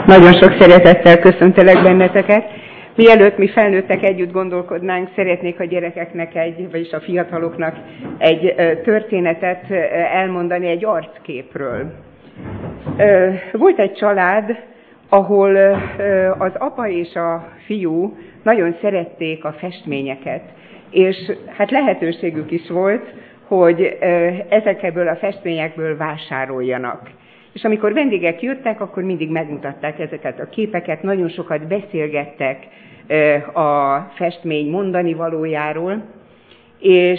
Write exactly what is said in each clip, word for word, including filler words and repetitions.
Nagyon sok szeretettel köszöntelek benneteket. Mielőtt mi felnőttek együtt gondolkodnánk, szeretnék a gyerekeknek egy, vagyis a fiataloknak egy történetet elmondani egy arcképről. Volt egy család, ahol az apa és a fiú nagyon szerették a festményeket, és hát lehetőségük is volt, hogy ezekből a festményekből vásároljanak. És amikor vendégek jöttek, akkor mindig megmutatták ezeket a képeket, nagyon sokat beszélgettek a festmény mondani valójáról, és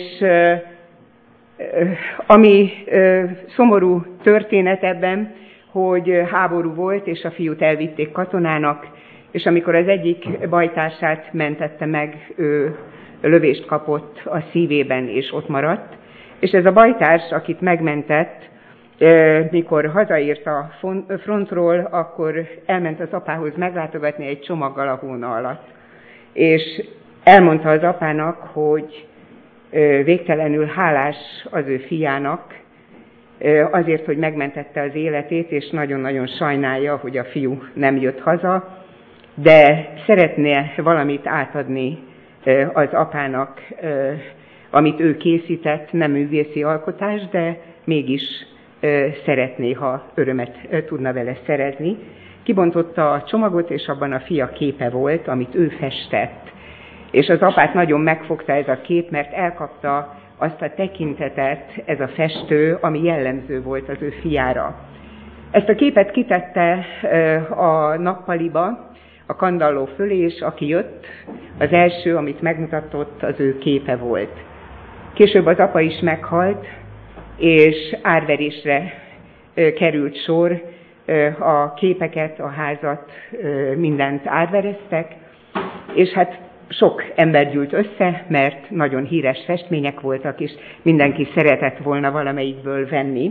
ami szomorú történet ebben, hogy háború volt, és a fiút elvitték katonának, és amikor az egyik bajtársát mentette meg, ő lövést kapott a szívében, és ott maradt, és ez a bajtárs, akit megmentett, mikor hazaért a frontról, akkor elment az apához meglátogatni egy csomaggal a hóna alatt. És elmondta az apának, hogy végtelenül hálás az ő fiának azért, hogy megmentette az életét, és nagyon-nagyon sajnálja, hogy a fiú nem jött haza, de szeretne valamit átadni az apának, amit ő készített, nem művészi alkotás, de mégis szeretné, ha örömet tudna vele szerezni. Kibontotta a csomagot, és abban a fia képe volt, amit ő festett. És az apát nagyon megfogta ez a kép, mert elkapta azt a tekintetet, ez a festő, ami jellemző volt az ő fiára. Ezt a képet kitette a nappaliba, a kandalló fölé, és aki jött, az első, amit megmutatott, az ő képe volt. Később az apa is meghalt, és árverésre került sor, a képeket, a házat, mindent árvereztek, és hát sok ember gyűlt össze, mert nagyon híres festmények voltak, és mindenki szeretett volna valamelyikből venni.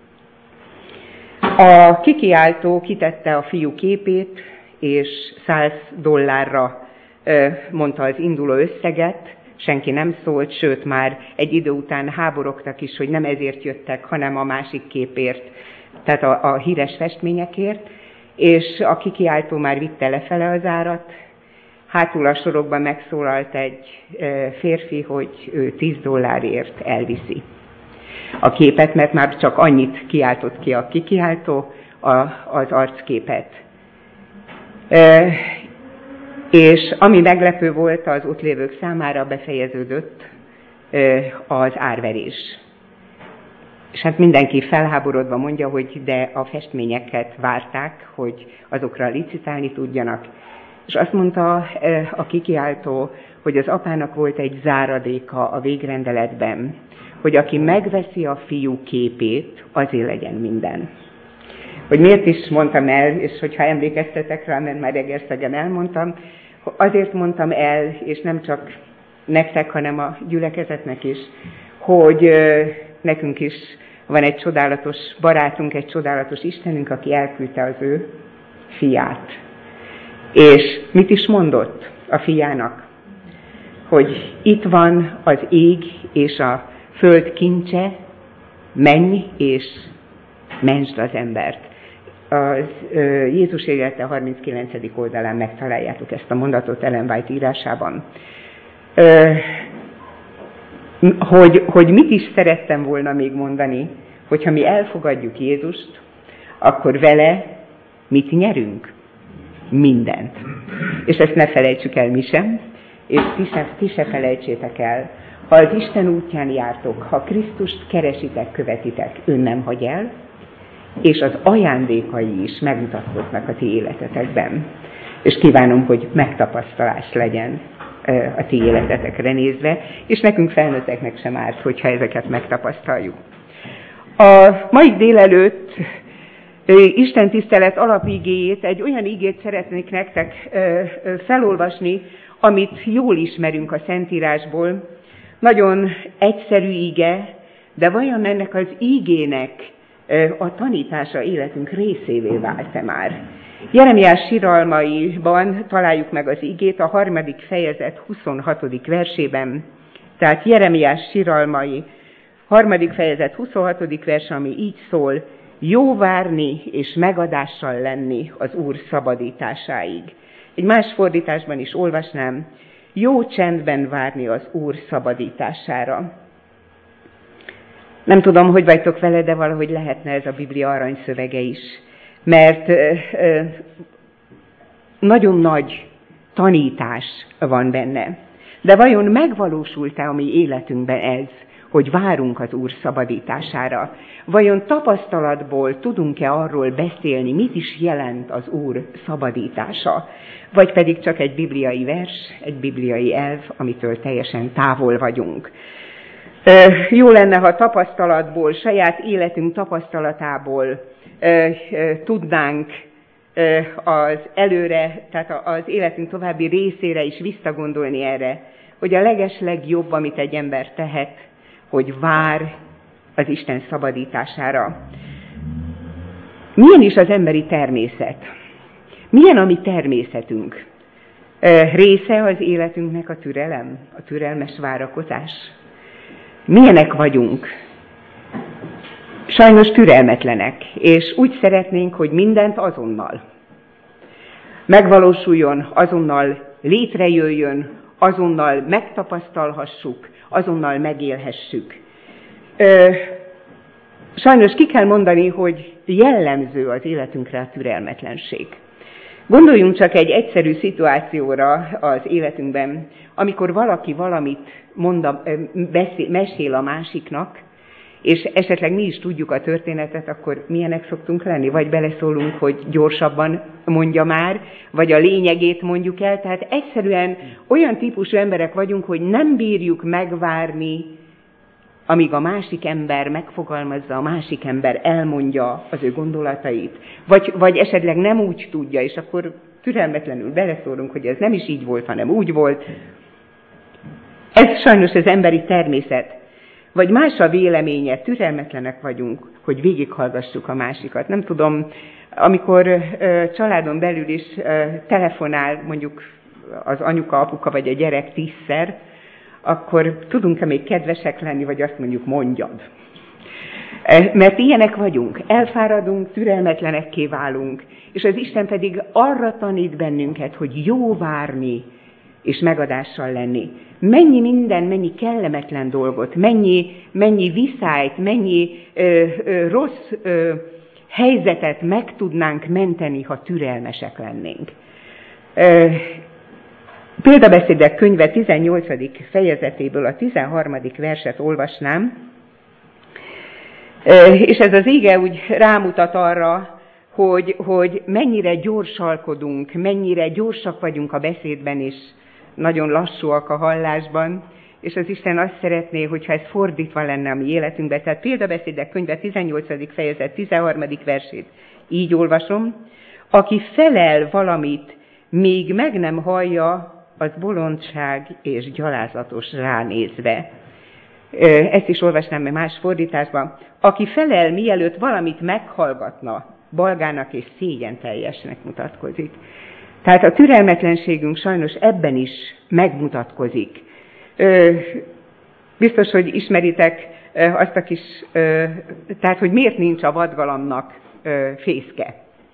A kikiáltó kitette a fiú képét, és száz dollárra mondta az induló összeget, senki nem szólt, sőt már egy idő után háborogtak is, hogy nem ezért jöttek, hanem a másik képért, tehát a, a híres festményekért, és a kikiáltó már vitte lefele az árat. Hátul a sorokban megszólalt egy férfi, hogy ő tíz dollárért elviszi a képet, mert már csak annyit kiáltott ki a kikiáltó, a, az arcképet. E, és ami meglepő volt az ott lévők számára, befejeződött e, az árverés. És hát mindenki felháborodva mondja, hogy de a festményeket várták, hogy azokra licitálni tudjanak. És azt mondta a kikiáltó, hogy az apának volt egy záradéka a végrendeletben, hogy aki megveszi a fiú képét, azért legyen minden. Hogy miért is mondtam el, és hogyha emlékeztetek rá, mert már Egerszegen elmondtam, azért mondtam el, és nem csak nektek, hanem a gyülekezetnek is, hogy nekünk is van egy csodálatos barátunk, egy csodálatos Istenünk, aki elküldte az ő fiát. És mit is mondott a fiának? Hogy itt van az ég és a föld kincse, menj és mentsd az embert. Az Jézus élete harminckilencedik oldalán megtaláljátok ezt a mondatot Ellen White írásában. Hogy, hogy mit is szerettem volna még mondani, hogyha mi elfogadjuk Jézust, akkor vele mit nyerünk? Mindent. És ezt ne felejtsük el mi sem, és ti se, ti se felejtsétek el. Ha az Isten útján jártok, ha Krisztust keresitek, követitek, ő nem hagy el, és az ajándékai is megmutatkoznak a ti életetekben. És kívánom, hogy megtapasztalás legyen a ti életetekre nézve, és nekünk felnőtteknek sem árt, hogyha ezeket megtapasztaljuk. A mai délelőtt Isten tisztelet alapigéjét, egy olyan igét szeretnék nektek felolvasni, amit jól ismerünk a Szentírásból. Nagyon egyszerű ige, de vajon ennek az igének a tanítása életünk részévé vált-e már? Jeremiás síralmaiban találjuk meg az igét a harmadik fejezet huszonhatodik versében. Tehát Jeremiás síralmai harmadik fejezet huszonhatodik vers, ami így szól: jó várni és megadással lenni az Úr szabadításáig. Egy más fordításban is olvasnám, jó csendben várni az Úr szabadítására. Nem tudom, hogy vagytok vele, de valahogy lehetne ez a Biblia aranyszövege is. Mert ö, ö, nagyon nagy tanítás van benne. De vajon megvalósult-e a mi életünkben ez, hogy várunk az Úr szabadítására? Vajon tapasztalatból tudunk-e arról beszélni, mit is jelent az Úr szabadítása? Vagy pedig csak egy bibliai vers, egy bibliai elv, amitől teljesen távol vagyunk. Jó lenne, ha tapasztalatból, saját életünk tapasztalatából tudnánk az előre, tehát az életünk további részére is visszagondolni erre, hogy a legeslegjobb, amit egy ember tehet, hogy vár az Isten szabadítására. Milyen is az emberi természet? Milyen a mi természetünk? Része az életünknek a türelem, a türelmes várakozás? Milyenek vagyunk? Sajnos türelmetlenek, és úgy szeretnénk, hogy mindent azonnal megvalósuljon, azonnal létrejöjjön, azonnal megtapasztalhassuk, azonnal megélhessük. Sajnos ki kell mondani, hogy jellemző az életünkre a türelmetlenség. Gondoljunk csak egy egyszerű szituációra az életünkben, amikor valaki valamit mond a, beszél, mesél a másiknak, és esetleg mi is tudjuk a történetet, akkor milyenek szoktunk lenni? Vagy beleszólunk, hogy gyorsabban mondja már, vagy a lényegét mondjuk el. Tehát egyszerűen olyan típusú emberek vagyunk, hogy nem bírjuk megvárni, amíg a másik ember megfogalmazza, a másik ember elmondja az ő gondolatait. Vagy, vagy esetleg nem úgy tudja, és akkor türelmetlenül beleszólunk, hogy ez nem is így volt, hanem úgy volt. Ez sajnos az emberi természet. Vagy más a véleménye, türelmetlenek vagyunk, hogy végighallgassuk a másikat. Nem tudom, amikor ö, családon belül is ö, telefonál mondjuk az anyuka, apuka vagy a gyerek tízszer, akkor tudunk-e még kedvesek lenni, vagy azt mondjuk mondjad. Mert ilyenek vagyunk, elfáradunk, türelmetlenekké válunk, és az Isten pedig arra tanít bennünket, hogy jó várni, és megadással lenni. Mennyi minden, mennyi kellemetlen dolgot, mennyi, mennyi viszályt, mennyi ö, ö, rossz ö, helyzetet meg tudnánk menteni, ha türelmesek lennénk. Ö, Példabeszédek könyve tizennyolcadik fejezetéből a tizenharmadik verset olvasnám, ö, és ez az ige úgy rámutat arra, hogy, hogy mennyire gyorsalkodunk, mennyire gyorsak vagyunk a beszédben, és nagyon lassúak a hallásban, és az Isten azt szeretné, hogyha ez fordítva lenne a mi életünkben. Tehát Példabeszédek könyve tizennyolcadik fejezet tizenharmadik versét így olvasom. Aki felel valamit, míg meg nem hallja, az bolondság és gyalázatos ránézve. Ezt is olvasnám más fordításban. Aki felel, mielőtt valamit meghallgatna, balgának és szégyenteljesnek mutatkozik. Tehát a türelmetlenségünk sajnos ebben is megmutatkozik. Biztos, hogy ismeritek azt a kis, tehát hogy miért nincs a vadgalomnak fészke.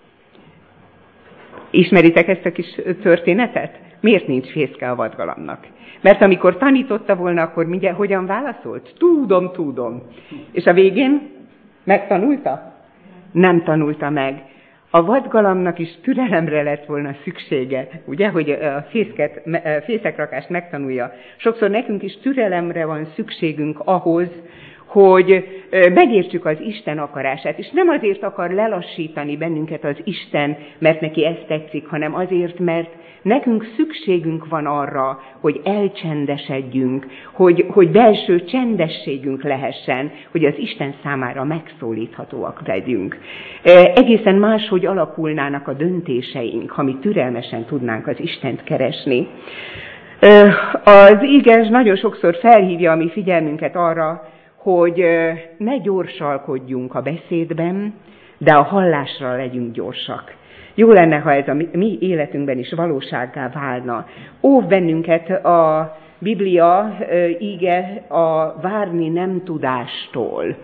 Ismeritek ezt a kis történetet? Miért nincs fészke a vadgalomnak? Mert amikor tanította volna, akkor mindjárt hogyan válaszolt? Tudom, tudom. És a végén megtanulta? Nem tanulta meg. A vadgalomnak is türelemre lett volna szüksége, ugye, hogy a fészket, fészekrakást megtanulja. Sokszor nekünk is türelemre van szükségünk ahhoz, hogy megértsük az Isten akarását. És nem azért akar lelassítani bennünket az Isten, mert neki ez tetszik, hanem azért, mert nekünk szükségünk van arra, hogy elcsendesedjünk, hogy, hogy belső csendességünk lehessen, hogy az Isten számára megszólíthatóak legyünk. Egészen máshogy alakulnának a döntéseink, ha mi türelmesen tudnánk az Istent keresni. Az íge nagyon sokszor felhívja a mi figyelmünket arra, hogy ne gyorsalkodjunk a beszédben, de a hallásra legyünk gyorsak. Jó lenne, ha ez a mi életünkben is valósággá válna. Óv bennünket a Biblia íge a várni nem tudástól.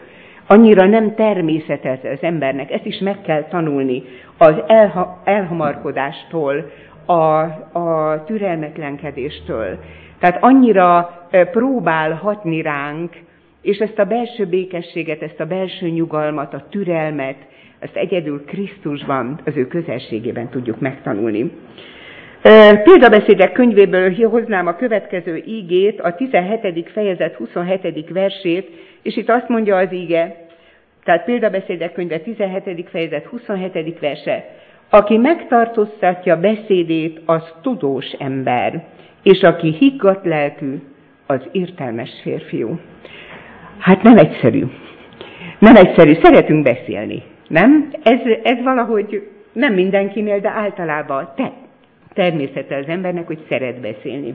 annyira nem természetes az embernek, ezt is meg kell tanulni az elha, elhamarkodástól, a, a türelmetlenkedéstől. Tehát annyira próbál hatni ránk, és ezt a belső békességet, ezt a belső nyugalmat, a türelmet, ezt egyedül Krisztusban, az ő közelségében tudjuk megtanulni. Példabeszédek könyvéből hoznám a következő ígét, a tizenhetedik fejezet huszonhetedik versét, és itt azt mondja az íge, tehát Példabeszédek könyve tizenhetedik fejezet huszonhetedik verse, aki megtartóztatja beszédét, az tudós ember, és aki higgadt lelkű, az értelmes férfiú. Hát nem egyszerű. Nem egyszerű, szeretünk beszélni, nem? Ez, ez valahogy nem mindenkinél, de általában te, természete az embernek, hogy szeret beszélni.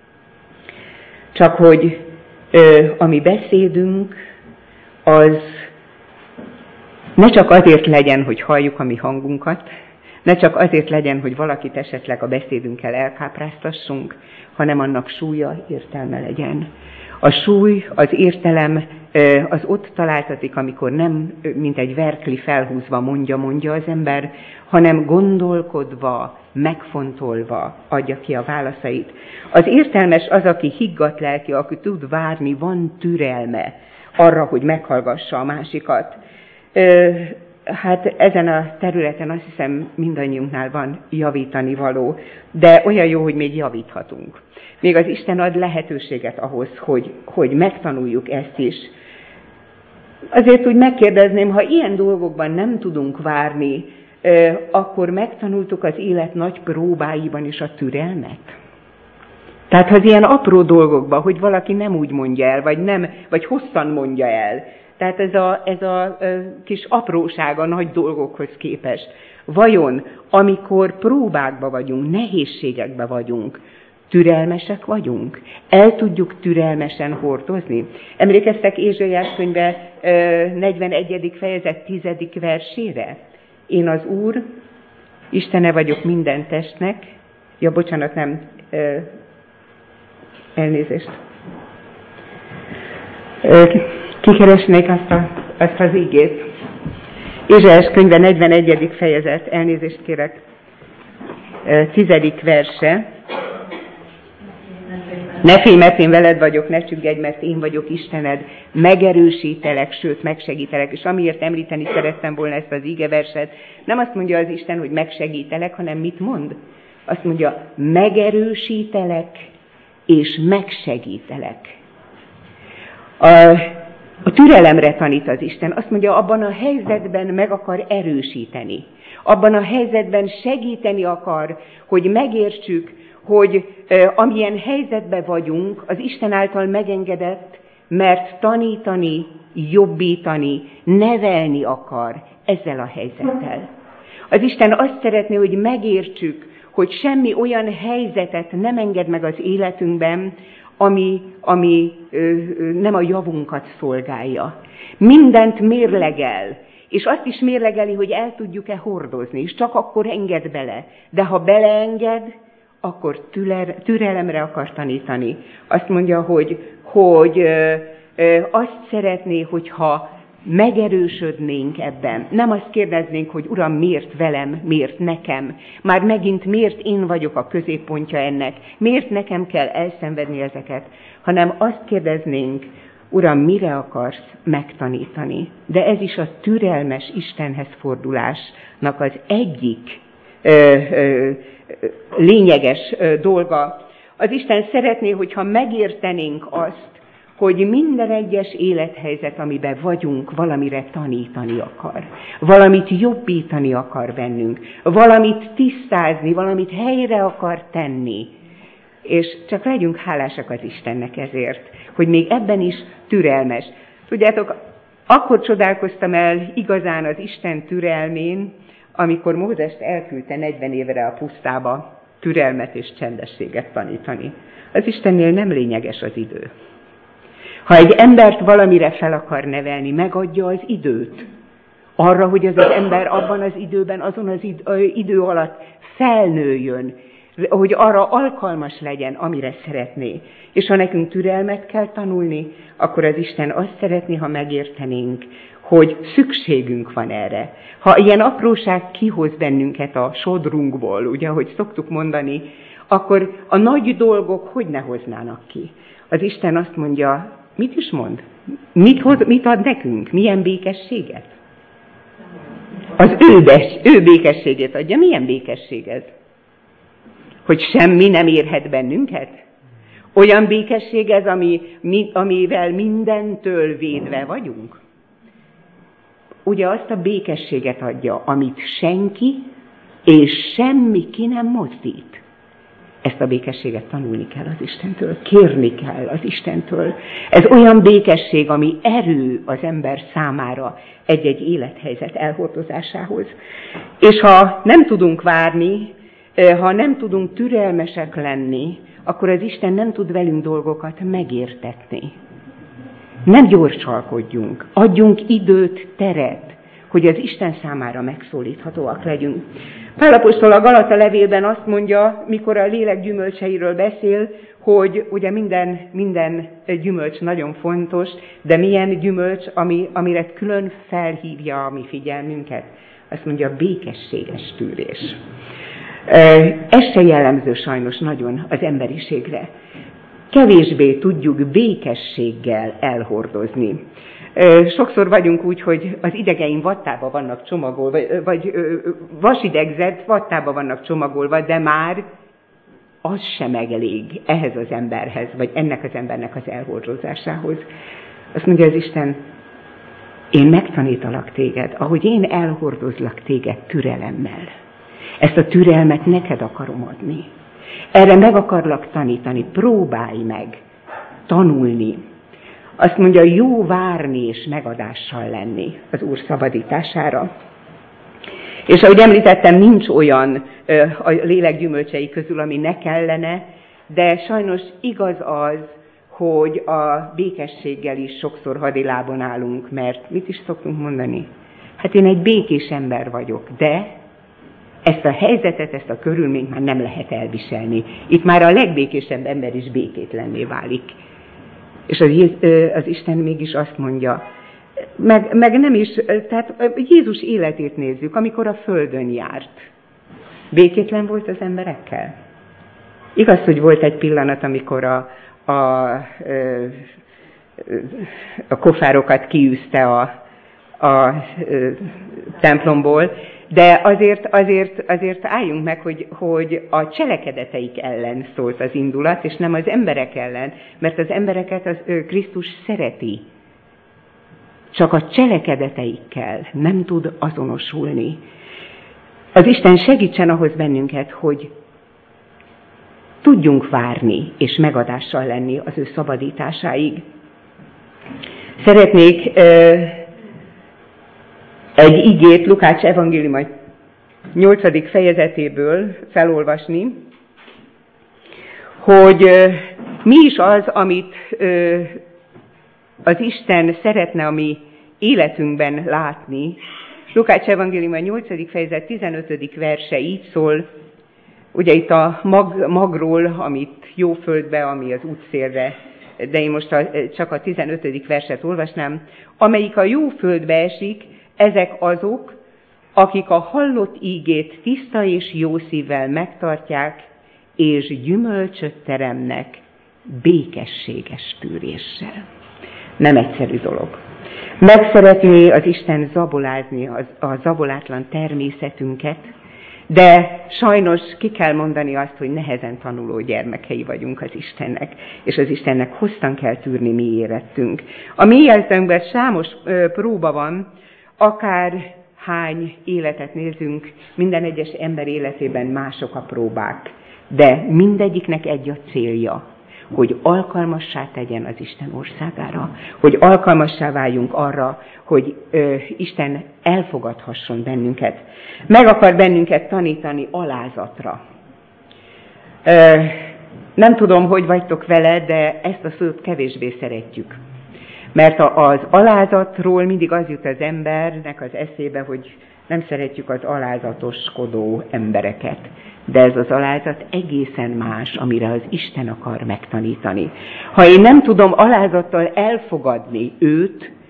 Csak hogy ö, a mi beszédünk, az ne csak azért legyen, hogy halljuk a mi hangunkat, ne csak azért legyen, hogy valakit esetleg a beszédünkkel elkápráztassunk, hanem annak súlya, értelme legyen. A súly, az értelem az ott találtatik, amikor nem, mint egy verkli felhúzva mondja, mondja az ember, hanem gondolkodva, megfontolva adja ki a válaszait. Az értelmes az, aki higgadt lelkű, aki tud várni, van türelme arra, hogy meghallgassa a másikat. Hát ezen a területen azt hiszem mindannyiunknál van javítani való, de olyan jó, hogy még javíthatunk. Még az Isten ad lehetőséget ahhoz, hogy, hogy megtanuljuk ezt is. Azért úgy megkérdezném, ha ilyen dolgokban nem tudunk várni, akkor megtanultuk az élet nagy próbáiban is a türelmet. Tehát ha az ilyen apró dolgokban, hogy valaki nem úgy mondja el, vagy, nem, vagy hosszan mondja el, tehát ez a, ez a kis apróság a nagy dolgokhoz képest. Vajon, amikor próbákba vagyunk, nehézségekbe vagyunk, türelmesek vagyunk? El tudjuk türelmesen hordozni? Emlékeztek Ézsaiás könyve negyvenegyedik fejezet tizedik versére? Én az Úr, Istene vagyok minden testnek. Ja, bocsánat, nem. Elnézést. Kikeresnék azt, a, azt az ígét. Ézsaiás könyve negyvenegyedik fejezet, elnézést kérek, tizedik verse. Ne félj, mert én veled vagyok, ne csüggedj, mert én vagyok Istened, megerősítelek, sőt megsegítelek. És amiért említeni szerettem volna ezt az ígeverset, nem azt mondja az Isten, hogy megsegítelek, hanem mit mond? Azt mondja, megerősítelek és megsegítelek. A, a türelemre tanít az Isten. Azt mondja, abban a helyzetben meg akar erősíteni. Abban a helyzetben segíteni akar, hogy megértsük, hogy eh, amilyen helyzetben vagyunk, az Isten által megengedett, mert tanítani, jobbítani, nevelni akar ezzel a helyzettel. Az Isten azt szeretné, hogy megértsük, hogy semmi olyan helyzetet nem enged meg az életünkben, ami, ami ö, nem a javunkat szolgálja. Mindent mérlegel, és azt is mérlegeli, hogy el tudjuk-e hordozni, és csak akkor enged bele. De ha beleenged, akkor türelemre akar tanítani. Azt mondja, hogy, hogy ö, ö, azt szeretné, hogyha megerősödnénk ebben. Nem azt kérdeznénk, hogy Uram, miért velem, miért nekem? Már megint miért én vagyok a középpontja ennek? Miért nekem kell elszenvedni ezeket? Hanem azt kérdeznénk, Uram, mire akarsz megtanítani? De ez is a türelmes Istenhez fordulásnak az egyik ö, ö, lényeges ö, dolga. Az Isten szeretné, hogyha megértenénk azt, hogy minden egyes élethelyzet, amiben vagyunk, valamire tanítani akar. Valamit jobbítani akar bennünk. Valamit tisztázni, valamit helyre akar tenni. És csak legyünk hálásak az Istennek ezért, hogy még ebben is türelmes. Tudjátok, akkor csodálkoztam el igazán az Isten türelmén, amikor Mózest elküldte negyven évre a pusztába türelmet és csendességet tanítani. Az Istennél nem lényeges az idő. Ha egy embert valamire fel akar nevelni, megadja az időt. Arra, hogy az az ember abban az időben, azon az idő alatt felnőjön, hogy arra alkalmas legyen, amire szeretné. És ha nekünk türelmet kell tanulni, akkor az Isten azt szeretné, ha megértenénk, hogy szükségünk van erre. Ha ilyen apróság kihoz bennünket a sodrunkból, ugye, ahogy szoktuk mondani, akkor a nagy dolgok hogy ne hoznának ki? Az Isten azt mondja, mit is mond? Mit, hoz, mit ad nekünk? Milyen békességet? Az ő, bes, ő békességét adja. Milyen békesség ez? Hogy semmi nem érhet bennünket? Olyan békesség ez, ami, mi, amivel mindentől védve vagyunk? Ugye azt a békességet adja, amit senki és semmi ki nem mozdít. Ezt a békességet tanulni kell az Istentől, kérni kell az Istentől. Ez olyan békesség, ami erő az ember számára egy-egy élethelyzet elhordozásához. És ha nem tudunk várni, ha nem tudunk türelmesek lenni, akkor az Isten nem tud velünk dolgokat megértetni. Nem gyorsalkodjunk, adjunk időt, teret, hogy az Isten számára megszólíthatóak legyünk. Pál apostol a Galata levélben azt mondja, mikor a lélek gyümölcseiről beszél, hogy ugye minden, minden gyümölcs nagyon fontos, de milyen gyümölcs, ami, amire külön felhívja a mi figyelmünket. Azt mondja, békességes tűrés. Ez se jellemző sajnos nagyon az emberiségre. Kevésbé tudjuk békességgel elhordozni. Sokszor vagyunk úgy, hogy az idegeim vattába vannak csomagolva, vagy vasidegzett vattába vannak csomagolva, de már az sem elég ehhez az emberhez, vagy ennek az embernek az elhordozásához. Azt mondja az Isten, én megtanítalak téged, ahogy én elhordozlak téged türelemmel. Ezt a türelmet neked akarom adni. Erre meg akarlak tanítani, próbálj meg tanulni. Azt mondja, jó várni és megadással lenni az Úr szabadítására. És ahogy említettem, nincs olyan a lélek gyümölcsei közül, ami ne kellene, de sajnos igaz az, hogy a békességgel is sokszor hadilábon állunk, mert mit is szoktunk mondani? Hát én egy békés ember vagyok, de ezt a helyzetet, ezt a körülményt már nem lehet elviselni. Itt már a legbékésebb ember is békétlenné válik. És az, az Isten mégis azt mondja, meg, meg nem is, tehát Jézus életét nézzük, amikor a földön járt. Békétlen volt az emberekkel? Igaz, hogy volt egy pillanat, amikor a, a, a kofárokat kiűzte a, a templomból, de azért, azért, azért álljunk meg, hogy, hogy a cselekedeteik ellen szólt az indulat, és nem az emberek ellen, mert az embereket az Krisztus szereti. Csak a cselekedeteikkel nem tud azonosulni. Az Isten segítsen ahhoz bennünket, hogy tudjunk várni és megadással lenni az ő szabadításáig. Szeretnék egy igét Lukács evangéliuma nyolcadik fejezetéből felolvasni, hogy mi is az, amit az Isten szeretne a mi életünkben látni. Lukács evangéliuma nyolcadik fejezet tizenötödik verse így szól, ugye itt a mag, magról, amit jó földbe, ami az útszélre, de én most a, csak a tizenötödik verset olvasnám, amelyik a jó földbe esik, ezek azok, akik a hallott ígét tiszta és jó szívvel megtartják, és gyümölcsöt teremnek békességes tűréssel. Nem egyszerű dolog. Meg szeretné az Isten zabolázni a zabolátlan természetünket, de sajnos ki kell mondani azt, hogy nehezen tanuló gyermekei vagyunk az Istennek, és az Istennek hosszan kell tűrni mi érettünk. A mi életünkben számos ö, próba van, akár hány életet nézünk, minden egyes ember életében mások a próbák, de mindegyiknek egy a célja, hogy alkalmassá tegyen az Isten országára, hogy alkalmassá váljunk arra, hogy ö, Isten elfogadhasson bennünket. Meg akar bennünket tanítani alázatra. Ö, nem tudom, hogy vagytok vele, de ezt a szót kevésbé szeretjük. Mert az alázatról mindig az jut az embernek az eszébe, hogy nem szeretjük az alázatoskodó embereket. De ez az alázat egészen más, amire az Isten akar megtanítani. Ha én nem tudom alázattal elfogadni őt,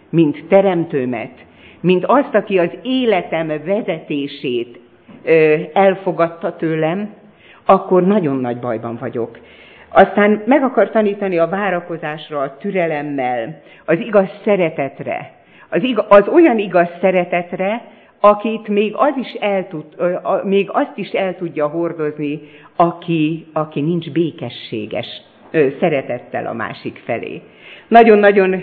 mint teremtőmet, mint azt, aki az életem vezetését elfogadta tőlem, akkor nagyon nagy bajban vagyok. Aztán meg akar tanítani a várakozásra, a türelemmel, az igaz szeretetre, az, igaz, az olyan igaz szeretetre, akit még, az is el tud, még azt is el tudja hordozni, aki, aki nincs békességes szeretettel a másik felé. Nagyon-nagyon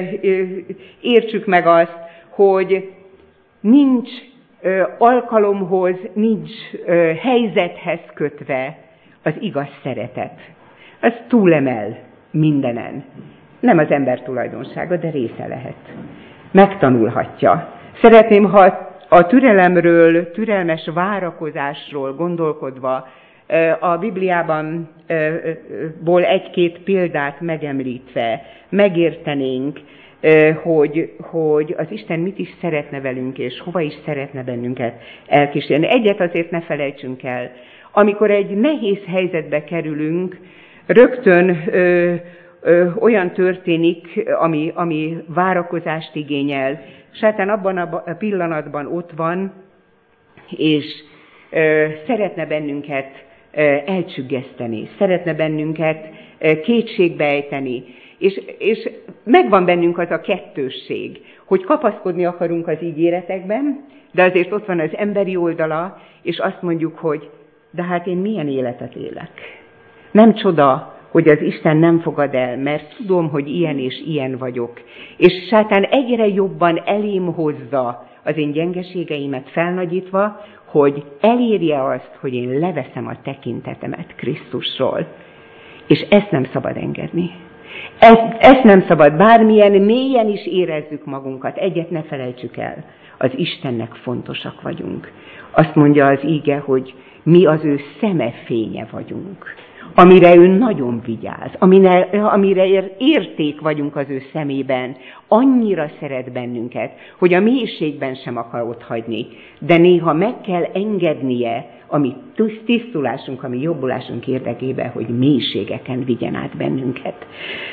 értsük meg azt, hogy nincs alkalomhoz, nincs helyzethez kötve az igaz szeretet. Ez túlemel mindenen. Nem az ember tulajdonsága, de része lehet. Megtanulhatja. Szeretném, ha a türelemről, türelmes várakozásról gondolkodva a Bibliában ból egy-két példát megemlítve megértenénk, hogy, hogy az Isten mit is szeretne velünk, és hova is szeretne bennünket elkísérni. Egyet azért ne felejtsünk el. Amikor egy nehéz helyzetbe kerülünk, rögtön ö, ö, olyan történik, ami, ami várakozást igényel. Sátán abban a pillanatban ott van, és ö, szeretne bennünket ö, elcsüggeszteni, szeretne bennünket ö, kétségbe ejteni, és, és megvan bennünk az a kettősség, hogy kapaszkodni akarunk az ígéretekben, de azért ott van az emberi oldala, és azt mondjuk, hogy de hát én milyen életet élek. Nem csoda, hogy az Isten nem fogad el, mert tudom, hogy ilyen és ilyen vagyok. És sátán egyre jobban elém hozza az én gyengeségeimet felnagyítva, hogy elérje azt, hogy én leveszem a tekintetemet Krisztusról. És ezt nem szabad engedni. Ezt, ezt nem szabad, bármilyen mélyen is érezzük magunkat, egyet ne felejtsük el, az Istennek fontosak vagyunk. Azt mondja az íge, hogy mi az ő szeme fénye vagyunk, amire ő nagyon vigyáz, amire, amire érték vagyunk az ő szemében, annyira szeret bennünket, hogy a mélységben sem akar otthagyni, de néha meg kell engednie a mi tisztulásunk, a mi jobbulásunk érdekében, hogy mélységeken vigyen át bennünket.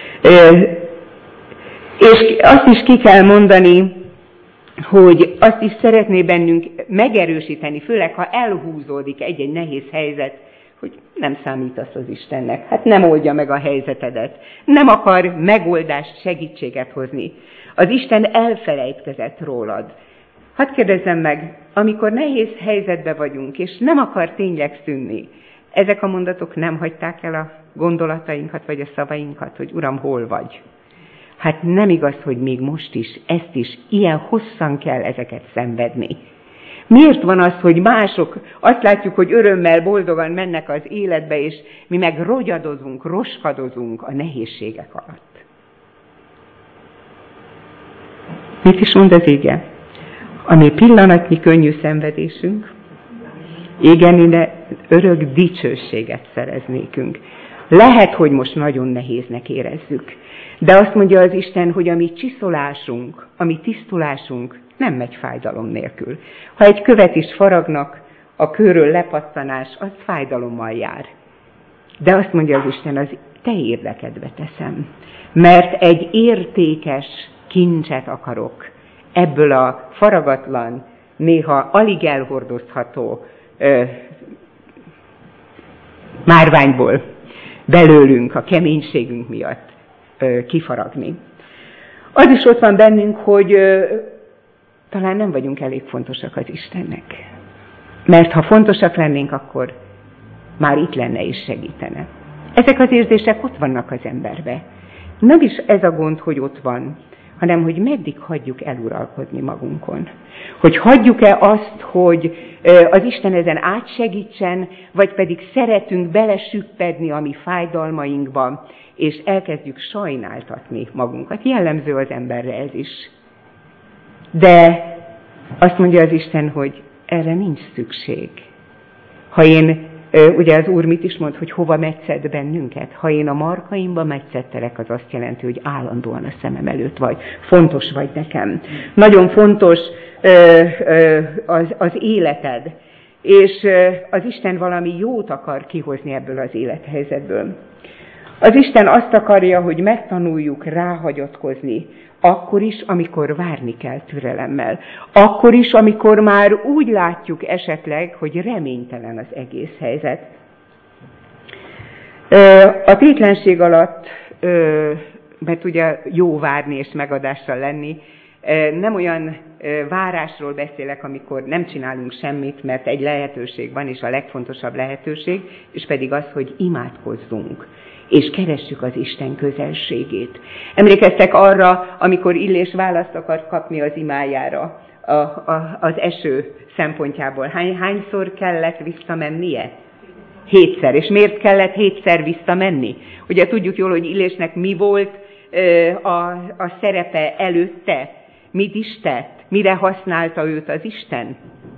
És azt is ki kell mondani, hogy azt is szeretné bennünk megerősíteni, főleg ha elhúzódik egy-egy nehéz helyzet, hogy nem számítasz az Istennek, hát nem oldja meg a helyzetedet, nem akar megoldást, segítséget hozni. Az Isten elfelejtkezett rólad. Hadd kérdezzem meg, amikor nehéz helyzetben vagyunk, és nem akar tényleg szűnni, ezek a mondatok nem hagyták el a gondolatainkat, vagy a szavainkat, hogy Uram, hol vagy? Hát nem igaz, hogy még most is, ezt is, ilyen hosszan kell ezeket szenvedni. Miért van az, hogy mások azt látjuk, hogy örömmel, boldogan mennek az életbe, és mi meg rogyadozunk, roskadozunk a nehézségek alatt? Mit is mond az ége? A mi pillanatnyi könnyű szenvedésünk, igen, örök dicsőséget szerez nékünk. Lehet, hogy most nagyon nehéznek érezzük, de azt mondja az Isten, hogy a mi csiszolásunk, a mi tisztulásunk nem megy fájdalom nélkül. Ha egy követ is faragnak, a kőről lepattanás, az fájdalommal jár. De azt mondja az Isten, az te érdekedbe teszem, mert egy értékes kincset akarok ebből a faragatlan, néha alig elhordozható ö, márványból belőlünk a keménységünk miatt ö, kifaragni. Az is ott van bennünk, hogy ö, talán nem vagyunk elég fontosak az Istennek. Mert ha fontosak lennénk, akkor már itt lenne és segítene. Ezek az érzések ott vannak az emberbe. Nem is ez a gond, hogy ott van, hanem hogy meddig hagyjuk eluralkodni magunkon. Hogy hagyjuk-e azt, hogy az Isten ezen átsegítsen, vagy pedig szeretünk belesüppedni a mi fájdalmainkba, és elkezdjük sajnáltatni magunkat. Jellemző az emberre ez is. De azt mondja az Isten, hogy erre nincs szükség. Ha én, ugye az Úr mit is mond, hogy hova metszed bennünket? Ha én a markaimba metszettelek, az azt jelenti, hogy állandóan a szemem előtt vagy. Fontos vagy nekem. Nagyon fontos az, az életed. És az Isten valami jót akar kihozni ebből az élethelyzetből. Az Isten azt akarja, hogy megtanuljuk ráhagyatkozni Akkor is, amikor várni kell türelemmel. Akkor is, amikor már úgy látjuk esetleg, hogy reménytelen az egész helyzet. A tétlenség alatt, mert ugye jó várni és megadással lenni, nem olyan várásról beszélek, amikor nem csinálunk semmit, mert egy lehetőség van, és a legfontosabb lehetőség, és pedig az, hogy imádkozzunk, és keressük az Isten közelségét. Emlékeztek arra, amikor Illés választ akart kapni az imájára, a, a, az eső szempontjából. Hány, hányszor kellett visszamennie? Hétszer. És miért kellett hétszer visszamenni? Ugye tudjuk jól, hogy Illésnek mi volt a, a szerepe előtte, mit is tett, mire használta őt az Isten?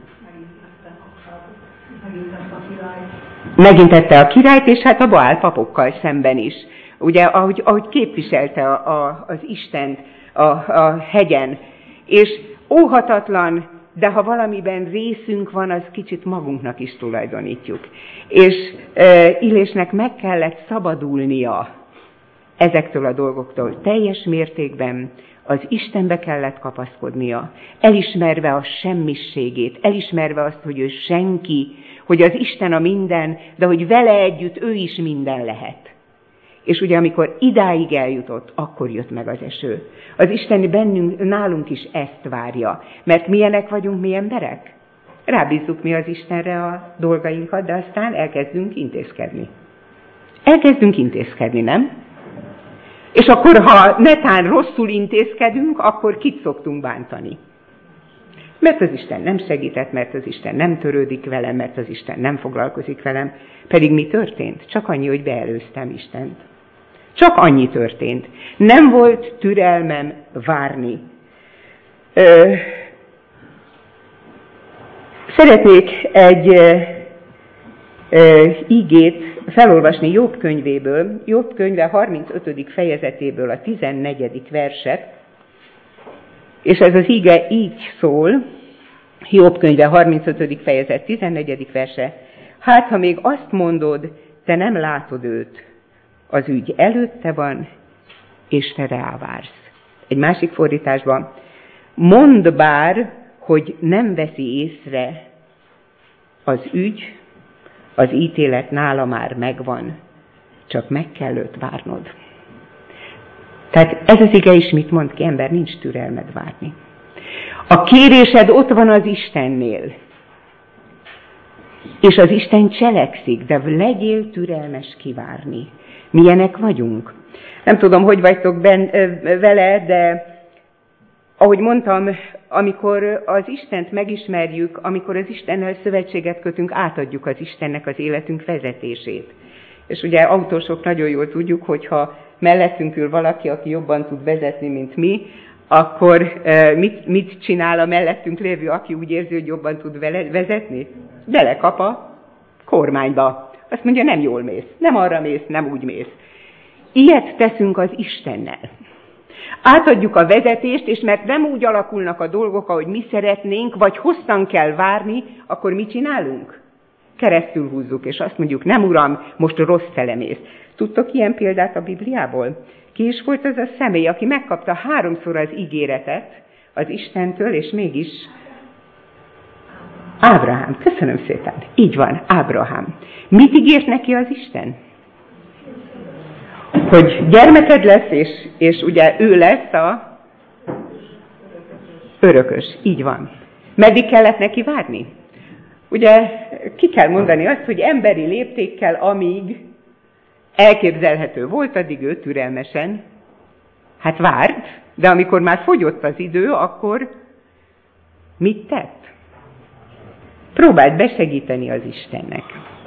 Megintette a királyt, és hát a Baál papokkal szemben is. Ugye, ahogy, ahogy képviselte a, a, az Istent a, a hegyen. És óhatatlan, de ha valamiben részünk van, az kicsit magunknak is tulajdonítjuk. És e, Illésnek meg kellett szabadulnia ezektől a dolgoktól teljes mértékben, az Istenbe kellett kapaszkodnia, elismerve a semmisségét, elismerve azt, hogy ő senki, hogy az Isten a minden, de hogy vele együtt ő is minden lehet. És ugye amikor idáig eljutott, akkor jött meg az eső. Az Isten bennünk, nálunk is ezt várja, mert milyenek vagyunk mi emberek? Rábízzuk mi az Istenre a dolgainkat, de aztán elkezdünk intézkedni. Elkezdünk intézkedni, nem? És akkor, ha netán rosszul intézkedünk, akkor kit szoktunk bántani? Mert az Isten nem segített, mert az Isten nem törődik velem, mert az Isten nem foglalkozik velem. Pedig mi történt? Csak annyi, hogy beelőztem Istent. Csak annyi történt. Nem volt türelmem várni. Ö, szeretnék egy ö, ö, igét felolvasni Jobb könyvéből, Jobb könyve harmincötödik fejezetéből a tizennegyedik verset, és ez az ige így szól, Jobb könyve harmincötödik fejezet tizennegyedik verse, hát ha még azt mondod, te nem látod őt, az ügy előtte van, és te rávársz. Egy másik fordításban, mondd bár, hogy nem veszi észre az ügy, az ítélet nála már megvan, csak meg kell őt várnod. Tehát ez az ige is mit mond ki, ember, nincs türelmed várni. A kérésed ott van az Istennél, és az Isten cselekszik, de legyél türelmes kivárni. Milyenek vagyunk? Nem tudom, hogy vagytok ben, vele, de ahogy mondtam, amikor az Istent megismerjük, amikor az Istennel szövetséget kötünk, átadjuk az Istennek az életünk vezetését. És ugye autósok nagyon jól tudjuk, hogyha mellettünk ül valaki, aki jobban tud vezetni, mint mi, akkor mit, mit csinál a mellettünk lévő, aki úgy érzi, hogy jobban tud vezetni? Belekap a kormányba. Azt mondja, nem jól mész, nem arra mész, nem úgy mész. Ilyet teszünk az Istennel. Átadjuk a vezetést, és mert nem úgy alakulnak a dolgok, ahogy mi szeretnénk, vagy hosszan kell várni, akkor mit csinálunk? Keresztül húzzuk, és azt mondjuk, nem uram, most rossz fele mész. Tudtok ilyen példát a Bibliából? Ki is volt az a személy, aki megkapta háromszor az ígéretet az Istentől, és mégis Ábrahám. Köszönöm szépen. Így van, Ábrahám. Mit ígért neki az Isten? Hogy gyermeked lesz, és, és ugye ő lesz a örökös. Így van. Meddig kellett neki várni? Ugye ki kell mondani azt, hogy emberi léptékkel, amíg elképzelhető volt, addig ő türelmesen, hát várt, de amikor már fogyott az idő, akkor mit tett? Próbált besegíteni az Istennek.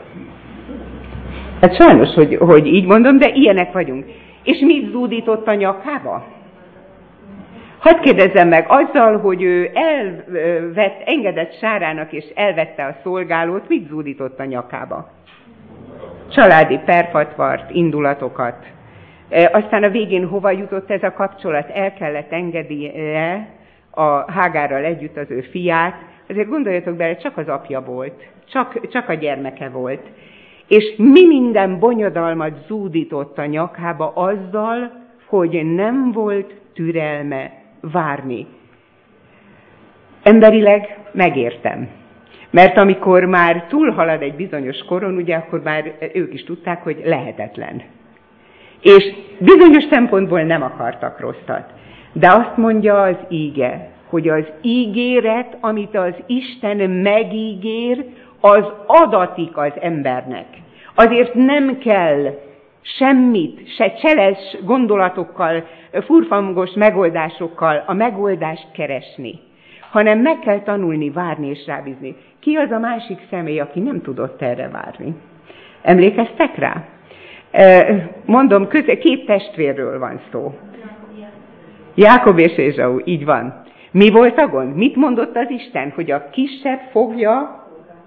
Hát sajnos, hogy, hogy így mondom, de ilyenek vagyunk. És mit zúdított a nyakába? Hadd kérdezzem meg, azzal, hogy ő elvett, engedett Sárának és elvette a szolgálót, mit zúdított a nyakába? Családi perfatvart, indulatokat. E, aztán a végén hova jutott ez a kapcsolat? El kellett engednie a Hágárral együtt az ő fiát. Azért gondoljatok bele, csak az apja volt, csak, csak a gyermeke volt. És mi minden bonyodalmat zúdított a nyakába azzal, hogy nem volt türelme várni. Emberileg megértem. Mert amikor már túlhalad egy bizonyos koron, ugye akkor már ők is tudták, hogy lehetetlen. És bizonyos szempontból nem akartak rosszat. De azt mondja az íge, hogy az ígéret, amit az Isten megígér, az adatik az embernek. Azért nem kell semmit, se cseles gondolatokkal, furfangos megoldásokkal a megoldást keresni, hanem meg kell tanulni, várni és rábízni. Ki az a másik személy, aki nem tudott erre várni? Emlékeztek rá? Mondom, két testvérről van szó. Jákob és Ézsau, így van. Mi volt a gond? Mit mondott az Isten? Hogy a kisebb fogja,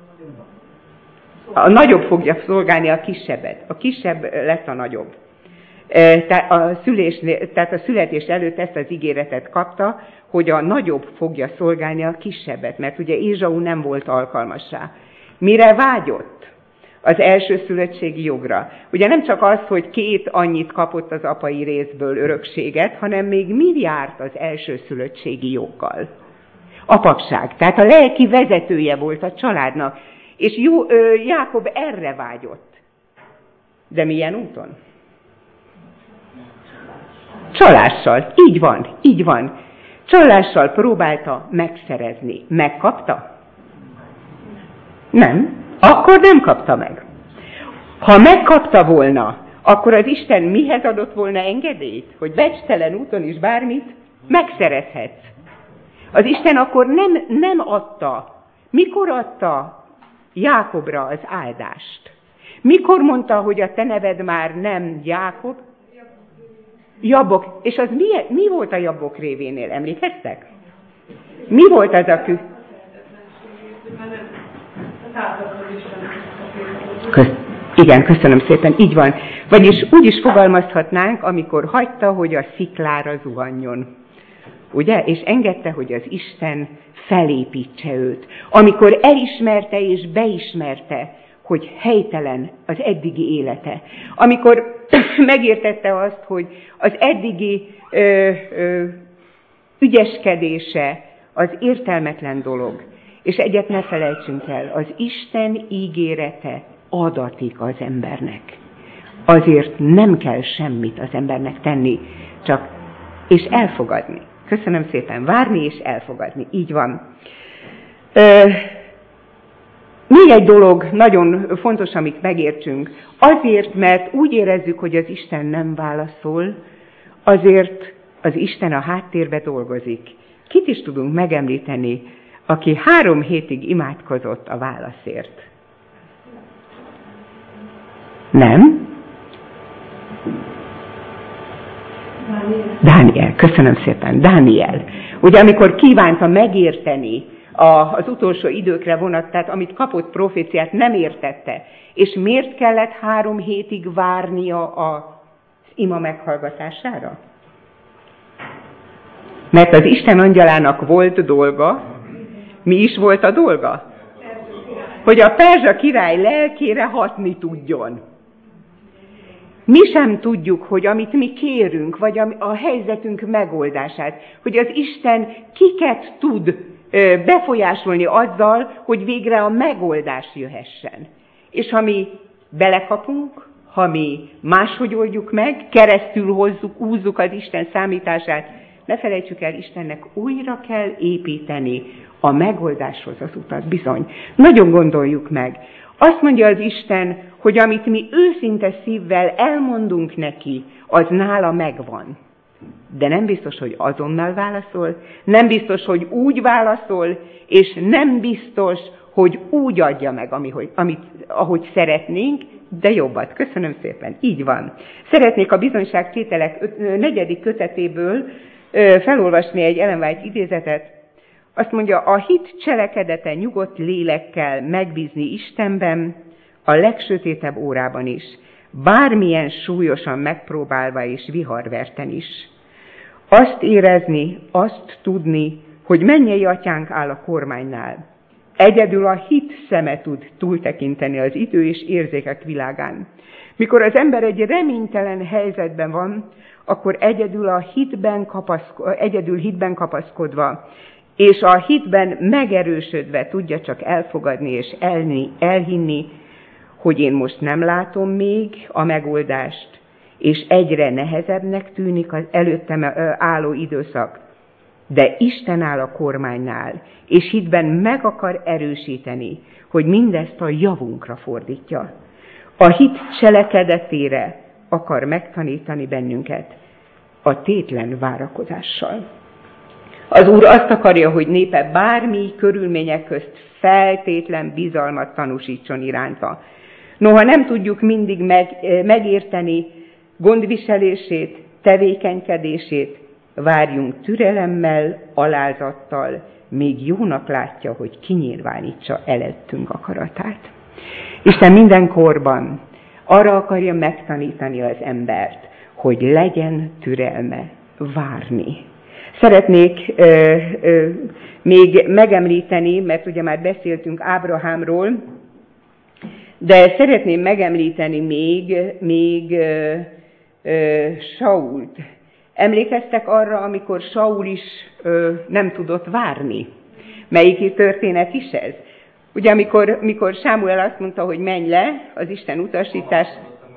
a nagyobb fogja szolgálni a kisebbet. A kisebb lesz a nagyobb. Tehát a, szülésnél, tehát a születés előtt ezt az ígéretet kapta, hogy a nagyobb fogja szolgálni a kisebbet, mert ugye Ézsau nem volt alkalmas rá. Mire vágyott? Az elsőszülöttségi jogra. Ugye nem csak az, hogy két annyit kapott az apai részből örökséget, hanem még mi járt az elsőszülöttségi joggal? A papság. Tehát a lelki vezetője volt a családnak. És jó, ö, Jákob erre vágyott. De milyen úton? Csalással. Így van, így van. Csalással próbálta megszerezni. Megkapta? Nem. Akkor nem kapta meg. Ha megkapta volna, akkor az Isten mihez adott volna engedélyt? Hogy becstelen úton is bármit megszerezhetsz. Az Isten akkor nem, nem adta. Mikor adta Jákobra az áldást? Mikor mondta, hogy a te neved már nem Jákob? Jabok. És az mi, mi volt a Jabok révénél? Emlékeztek? Mi volt az a kü... Kösz, igen, köszönöm szépen, így van. Vagyis úgy is fogalmazhatnánk, amikor hagyta, hogy a sziklára zuhanjon. Ugye? És engedte, hogy az Isten felépítse őt. Amikor elismerte és beismerte, hogy helytelen az eddigi élete. Amikor megértette azt, hogy az eddigi ö, ö, ügyeskedése az értelmetlen dolog. És egyet ne felejtsünk el, az Isten ígérete adatik az embernek. Azért nem kell semmit az embernek tenni, csak és elfogadni. Köszönöm szépen, várni és elfogadni. Így van. Ö, még egy dolog nagyon fontos, amit megértsünk. Azért, mert úgy érezzük, hogy az Isten nem válaszol, azért az Isten a háttérbe dolgozik. Kit is tudunk megemlíteni, aki három hétig imádkozott a válaszért? Nem? Dániel, köszönöm szépen, Dániel. Ugye amikor kívánta megérteni a, az utolsó időkre vonat, tehát amit kapott proféciát, nem értette. És miért kellett három hétig várnia az ima meghallgatására? Mert az Isten angyalának volt dolga. Mi is volt a dolga? Hogy a perzsa király lelkére hatni tudjon. Mi sem tudjuk, hogy amit mi kérünk, vagy a, a helyzetünk megoldását, hogy az Isten kiket tud ö, befolyásolni azzal, hogy végre a megoldás jöhessen. És ha mi belekapunk, ha mi máshogy oldjuk meg, keresztül hozzuk, úzzuk az Isten számítását, ne felejtsük el, Istennek újra kell építeni a megoldáshoz az utat, bizony. Nagyon gondoljuk meg. Azt mondja az Isten, hogy amit mi őszinte szívvel elmondunk neki, az nála megvan. De nem biztos, hogy azonnal válaszol, nem biztos, hogy úgy válaszol, és nem biztos, hogy úgy adja meg, amit, amit, ahogy szeretnénk, de jobbat. Köszönöm szépen. Így van. Szeretnék a bizonyságtételek negyedik kötetéből felolvasni egy Ellen White idézetet. Azt mondja, a hit cselekedete nyugodt lélekkel megbízni Istenben, a legsötétebb órában is, bármilyen súlyosan megpróbálva és viharverten is. Azt érezni, azt tudni, hogy mennyei atyánk áll a kormánynál, Egyedül a hit szeme tud túltekinteni az idő és érzékek világán. Mikor az ember egy reménytelen helyzetben van, akkor egyedül a hitben, kapaszko- egyedül hitben kapaszkodva, és a hitben megerősödve tudja csak elfogadni és elni, elhinni, hogy én most nem látom még a megoldást, és egyre nehezebbnek tűnik az előttem álló időszak. De Isten áll a kormánynál, és hitben meg akar erősíteni, hogy mindezt a javunkra fordítja. A hit cselekedetére akar megtanítani bennünket a tétlen várakozással. Az Úr azt akarja, hogy népe bármi körülmények közt feltétlen bizalmat tanúsítson iránta. Noha nem tudjuk mindig meg, megérteni gondviselését, tevékenykedését, várjunk türelemmel, alázattal, még jónak látja, hogy kinyilvánítsa előttünk akaratát. Isten mindenkorban arra akarja megtanítani az embert, hogy legyen türelme várni. Szeretnék ö, ö, még megemlíteni, mert ugye már beszéltünk Ábrahámról, de szeretném megemlíteni még, még ö, ö, Sault. Emlékeztek arra, amikor Saul is ö, nem tudott várni? Melyik történet is ez? Ugye, amikor, amikor Sámuel azt mondta, hogy menj le, az Isten utasítás.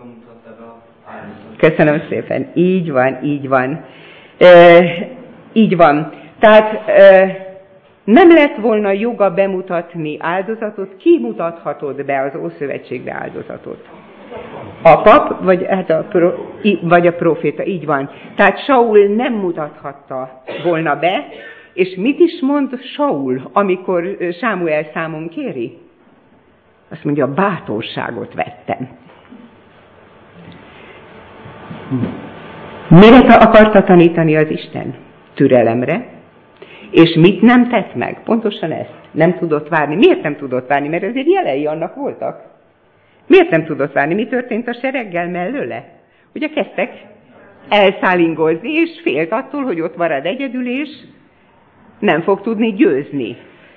Köszönöm szépen. Így van, így van. E, így van. Tehát e, nem lett volna joga bemutatni áldozatot, ki mutathatott be az Ószövetségbe áldozatot? A pap, vagy, hát a, pro, vagy a proféta, így van. Tehát Saul nem mutathatta volna be, és mit is mond Saul, amikor Sámuel számon kéri? Azt mondja, bátorságot vettem. Mire akarta tanítani az Isten? Türelemre. És mit nem tett meg? Pontosan ezt. Nem tudott várni. Miért nem tudott várni? Mert azért jelei annak voltak. Miért nem tudott várni? Mi történt a sereggel mellőle? Ugye kezdtek elszállingozni, és félt attól, hogy ott marad egyedül, és nem fog tudni győzni.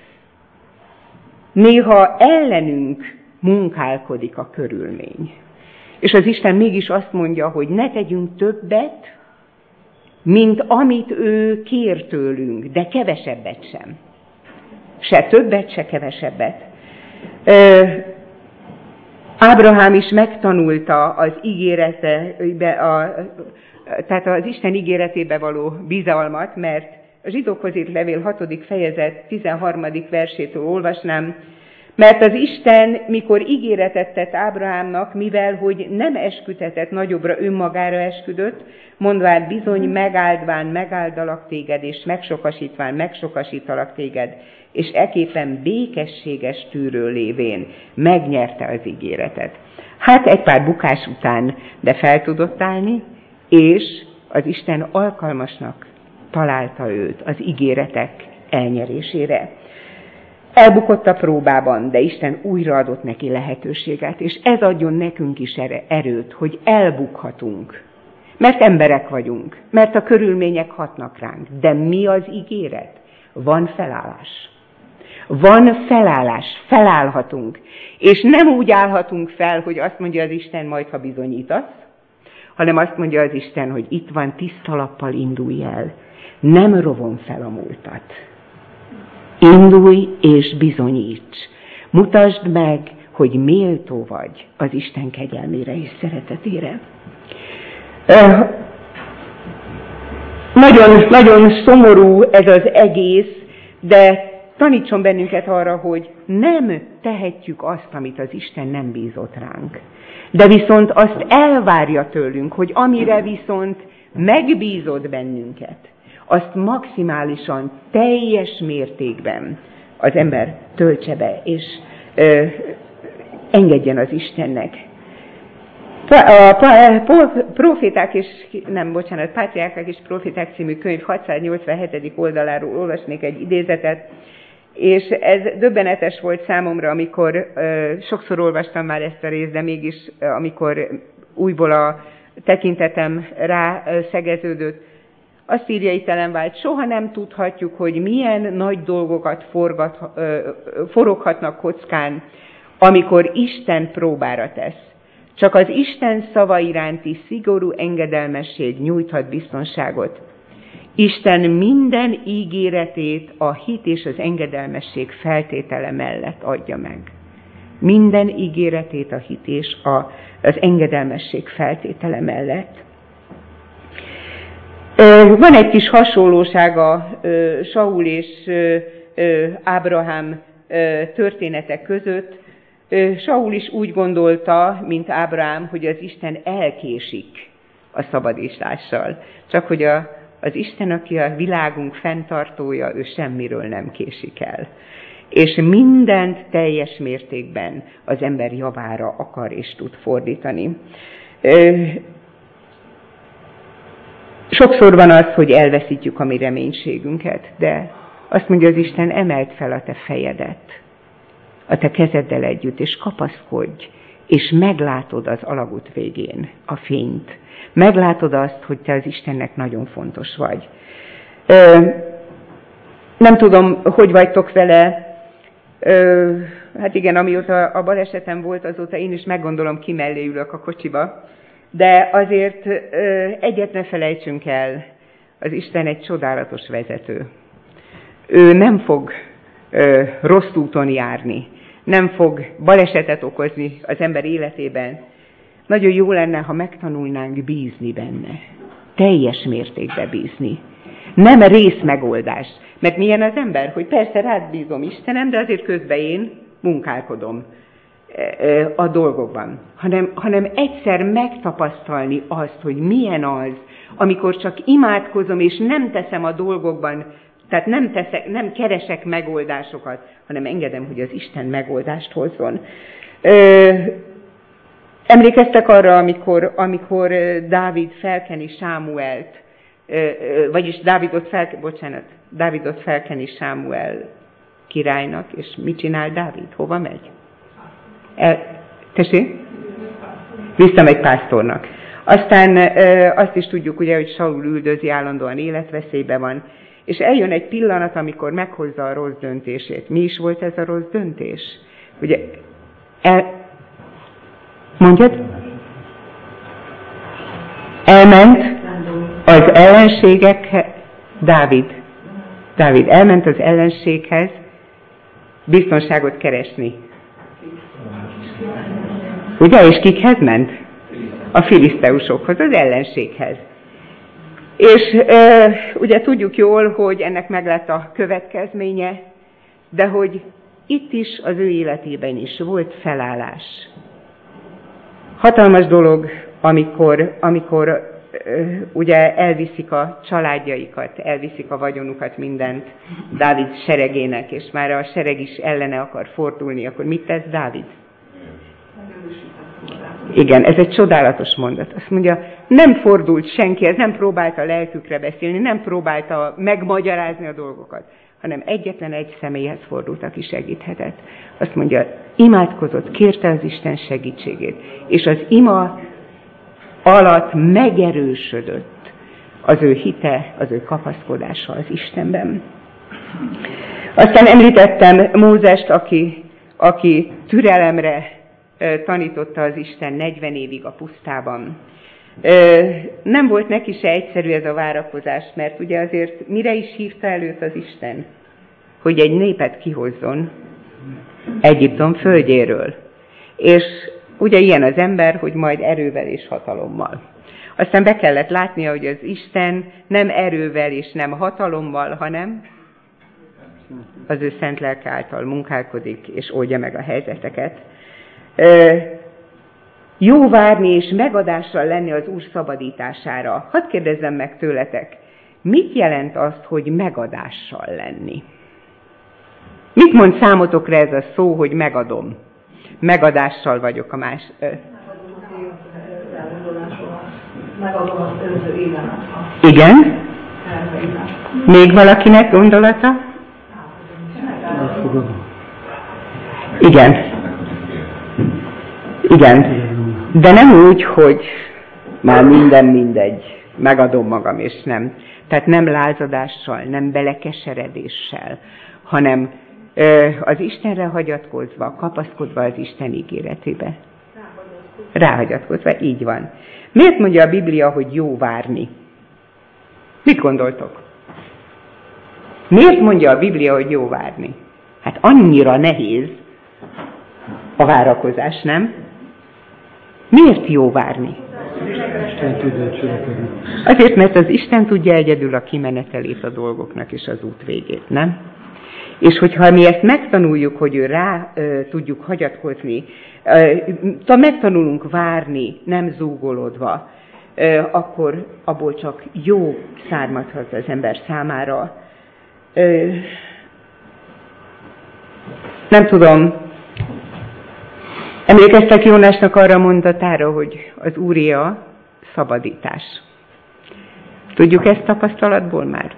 Néha ellenünk munkálkodik a körülmény. És az Isten mégis azt mondja, hogy ne tegyünk többet, mint amit ő kér tőlünk, de kevesebbet sem. Se többet, se kevesebbet. Ö, Ábrahám is megtanulta az ígéretebe, a, tehát az Isten ígéretébe való bizalmat, mert a Zsidókhoz írt levél hatodik fejezet tizenharmadik versétől olvasnám, mert az Isten, mikor ígéretet tett Ábrahámnak, mivel hogy nem esküdhetett nagyobbra, önmagára esküdött, mondván bizony megáldván megáldalak téged, és megsokasítván megsokasítalak téged, és eképpen békességes tűrő lévén megnyerte az ígéretet. Hát egy pár bukás után, de fel tudott állni, és az Isten alkalmasnak találta őt az ígéretek elnyerésére. Elbukott a próbában, de Isten újra adott neki lehetőséget, és ez adjon nekünk is erőt, hogy elbukhatunk. Mert emberek vagyunk, mert a körülmények hatnak ránk. De mi az ígéret? Van felállás. Van felállás, felállhatunk. És nem úgy állhatunk fel, hogy azt mondja az Isten, majd ha bizonyítasz, hanem azt mondja az Isten, hogy itt van, tiszta lappal indulj el. Nem rovom fel a múltat. Indulj és bizonyíts. Mutasd meg, hogy méltó vagy az Isten kegyelmére és szeretetére. Uh, nagyon, nagyon szomorú ez az egész, de tanítson bennünket arra, hogy nem tehetjük azt, amit az Isten nem bízott ránk. De viszont azt elvárja tőlünk, hogy amire viszont megbízott bennünket, azt maximálisan, teljes mértékben az ember töltse be, és ö, engedjen az Istennek. A Proféták és, nem, bocsánat, Pátriárkák és Proféták című könyv hatszáznyolcvanhetedik oldaláról olvasnék egy idézetet, és ez döbbenetes volt számomra, amikor ö, sokszor olvastam már ezt a részt, de mégis amikor újból a tekintetem rá szegeződött. a szíriai telenvált, soha nem tudhatjuk, hogy milyen nagy dolgokat forgat, foroghatnak kockán, amikor Isten próbára tesz. Csak az Isten szava iránti szigorú engedelmesség nyújthat biztonságot. Isten minden ígéretét a hit és az engedelmesség feltétele mellett adja meg. Minden ígéretét a hit és a, az engedelmesség feltétele mellett. Van egy kis hasonlóság a Saul és Ábrahám történetek között. Saul is úgy gondolta, mint Ábrahám, hogy az Isten elkésik a szabadítással. Csak hogy a, az Isten, aki a világunk fenntartója, ő semmiről nem késik el. És mindent teljes mértékben az ember javára akar és tud fordítani. Sokszor van az, hogy elveszítjük a mi reménységünket, de azt mondja az Isten, emeld fel a te fejedet a te kezeddel együtt, és kapaszkodj, és meglátod az alagút végén a fényt. Meglátod azt, hogy te az Istennek nagyon fontos vagy. Ö, nem tudom, hogy vagytok vele. Ö, hát igen, amióta a balesetem volt, azóta én is meggondolom, ki mellé ülök a kocsiba. De azért ö, egyet ne felejtsünk el, az Isten egy csodálatos vezető. Ő nem fog ö, rossz úton járni, nem fog balesetet okozni az ember életében. Nagyon jó lenne, ha megtanulnánk bízni benne. Teljes mértékben bízni. Nem részmegoldás. Mert milyen az ember, hogy persze rád bízom Istenem, de azért közben én munkálkodom a dolgokban. Hanem, hanem egyszer megtapasztalni azt, hogy milyen az, amikor csak imádkozom, és nem teszem a dolgokban, tehát nem, teszek, nem keresek megoldásokat, hanem engedem, hogy az Isten megoldást hozzon. Ö, emlékeztek arra, amikor, amikor Dávid felkeni Sámuelt, ö, ö, vagyis Dávidot, fel, bocsánat, Dávidot felkeni Sámuel királynak, és mit csinál Dávid? Hova megy? El, tessék? Visszamegy pásztornak. Aztán ö, azt is tudjuk, ugye, hogy Saul üldözi, állandóan életveszélyben van, és eljön egy pillanat, amikor meghozza a rossz döntését. Mi is volt ez a rossz döntés? Ugye, el... mondjad? Elment az ellenségekhez, Dávid. Dávid elment az ellenséghez biztonságot keresni. Ugye, és kikhez ment? A filiszteusokhoz, az ellenséghez. És e, ugye tudjuk jól, hogy ennek meg lett a következménye, de hogy itt is az ő életében is volt felállás. Hatalmas dolog, amikor, amikor e, ugye elviszik a családjaikat, elviszik a vagyonukat, mindent Dávid seregének, és már a sereg is ellene akar fordulni, akkor mit tesz Dávid? Igen, ez egy csodálatos mondat. Azt mondja, nem fordult senki, ez nem próbálta lelkükre beszélni, nem próbálta megmagyarázni a dolgokat, hanem egyetlen egy személyhez fordult, aki segíthetett. Azt mondja, imádkozott, kérte az Isten segítségét, és az ima alatt megerősödött az ő hite, az ő kapaszkodása az Istenben. Aztán említettem Mózest, aki, aki türelemre tanította az Isten negyven évig a pusztában. Nem volt neki se egyszerű ez a várakozás, mert ugye azért mire is hívta előtt az Isten? Hogy egy népet kihozzon Egyiptom földjéről. És ugye ilyen az ember, hogy majd erővel és hatalommal. Aztán be kellett látnia, hogy az Isten nem erővel és nem hatalommal, hanem az ő szent lelke által munkálkodik és oldja meg a helyzeteket. Jó várni és megadással lenni az Úr szabadítására. Hadd kérdezzem meg tőletek, mit jelent azt, hogy megadással lenni? Mit mond számotokra ez a szó, hogy megadom? Megadással vagyok a más... Megadom az előző évemet. Igen? Még valakinek gondolata? Igen. Igen. De nem úgy, hogy már minden mindegy, megadom magam, és nem. Tehát nem lázadással, nem belekeseredéssel, hanem ö, az Istenre hagyatkozva, kapaszkodva az Isten ígéretébe. Ráhagyatkozva, így van. Miért mondja a Biblia, hogy jó várni? Mit gondoltok? Miért mondja a Biblia, hogy jó várni? Hát annyira nehéz a várakozás, nem? Miért jó várni? Azért, mert az Isten tudja egyedül a kimenetelét a dolgoknak és az út végét, nem? És hogyha mi ezt megtanuljuk, hogy ő rá e, tudjuk hagyatkozni, e, megtanulunk várni, nem zúgolódva, e, akkor abból csak jó származhat az ember számára. E, nem tudom, emlékeztek Jónásnak arra mondatára, hogy az Úria szabadítás. Tudjuk ezt tapasztalatból már?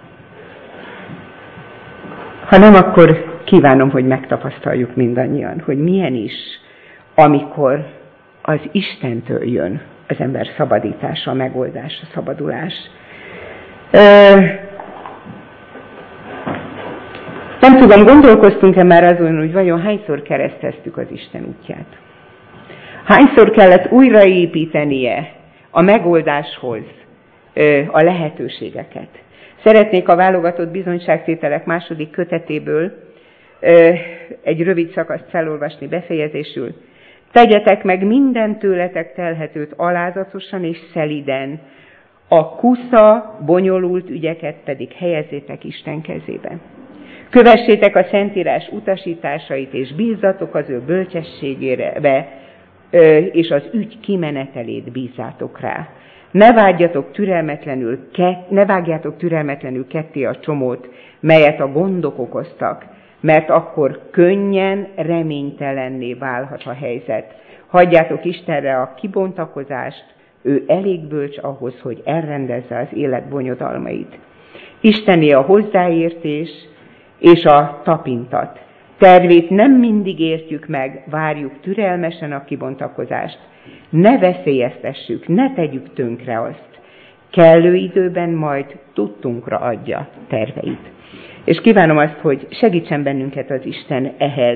Ha nem, akkor kívánom, hogy megtapasztaljuk mindannyian, hogy milyen is, amikor az Istentől jön az ember szabadítása, a megoldás, a szabadulás. Nem tudom, gondolkoztunk-e már azon, hogy vajon hányszor kereszteztük az Isten útját? Hányszor kellett újraépítenie a megoldáshoz a lehetőségeket? Szeretnék a válogatott bizonyságtételek második kötetéből egy rövid szakaszt felolvasni befejezésül. Tegyetek meg minden tőletek telhetőt alázatosan és szeliden, a kusza, bonyolult ügyeket pedig helyezzétek Isten kezébe. Kövessétek a Szentírás utasításait, és bízzatok az ő bölcsességére, és az ügy kimenetelét bízzátok rá. Ne vágjatok türelmetlenül, ne vágjátok türelmetlenül ketté a csomót, melyet a gondok okoztak, mert akkor könnyen reménytelenné válhat a helyzet. Hagyjátok Istenre a kibontakozást, ő elég bölcs ahhoz, hogy elrendezze az élet bonyodalmait. Istené a hozzáértés és a tapintat. Tervét nem mindig értjük meg, várjuk türelmesen a kibontakozást. Ne veszélyeztessük, ne tegyük tönkre azt. Kellő időben majd tudtunkra adja terveit. És kívánom azt, hogy segítsen bennünket az Isten ehhez.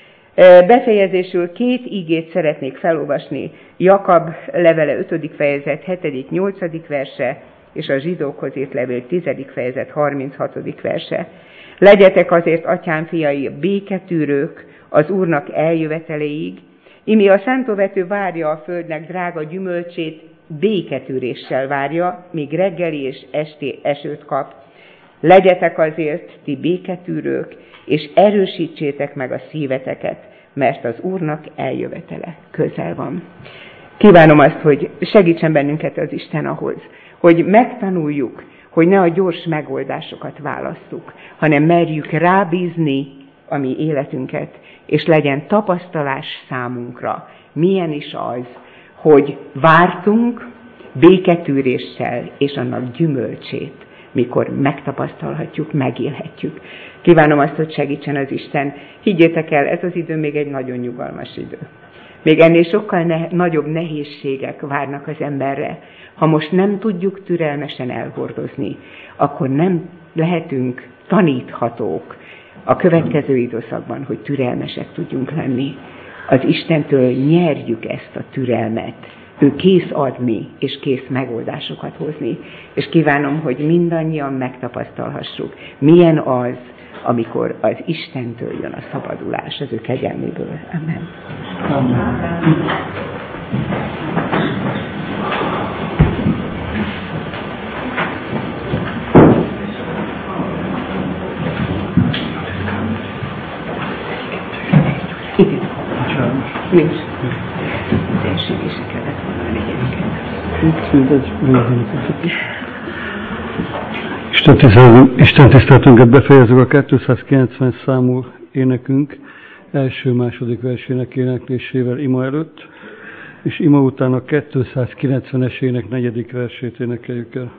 Befejezésül két ígét szeretnék felolvasni. Jakab levele ötödik fejezet hetedik nyolcadik verse, és a zsidókhoz írt levél tizedik fejezet harminchatodik verse. Legyetek azért, atyám fiai, béketűrők az Úrnak eljöveteléig, imi a szántóvető várja a földnek drága gyümölcsét, béketűréssel várja, míg reggeli és esti esőt kap. Legyetek azért, ti béketűrők, és erősítsétek meg a szíveteket, mert az Úrnak eljövetele közel van. Kívánom azt, hogy segítsen bennünket az Isten ahhoz, hogy megtanuljuk, hogy ne a gyors megoldásokat válasszuk, hanem merjük rábízni a mi életünket, és legyen tapasztalás számunkra, milyen is az, hogy vártunk béketűréssel és annak gyümölcsét, mikor megtapasztalhatjuk, megélhetjük. Kívánom azt, hogy segítsen az Isten. Higgyétek el, ez az idő még egy nagyon nyugalmas idő. Még ennél sokkal ne- nagyobb nehézségek várnak az emberre. Ha most nem tudjuk türelmesen elhordozni, akkor nem lehetünk taníthatók a következő időszakban, hogy türelmesek tudjunk lenni. Az Istentől nyerjük ezt a türelmet. Ő kész adni, és kész megoldásokat hozni. És kívánom, hogy mindannyian megtapasztalhassuk, milyen az, amikor az Istentől jön a szabadulás az ő kegyelméből. Amen. Amen. Nincs. Térségése kellett volna a negyediket. Isten tiszteletünket befejezzük a kétszázkilencven számú énekünk első-második versének éneklésével ima előtt, és ima után a kétszázkilencvenes ének negyedik versét énekeljük el.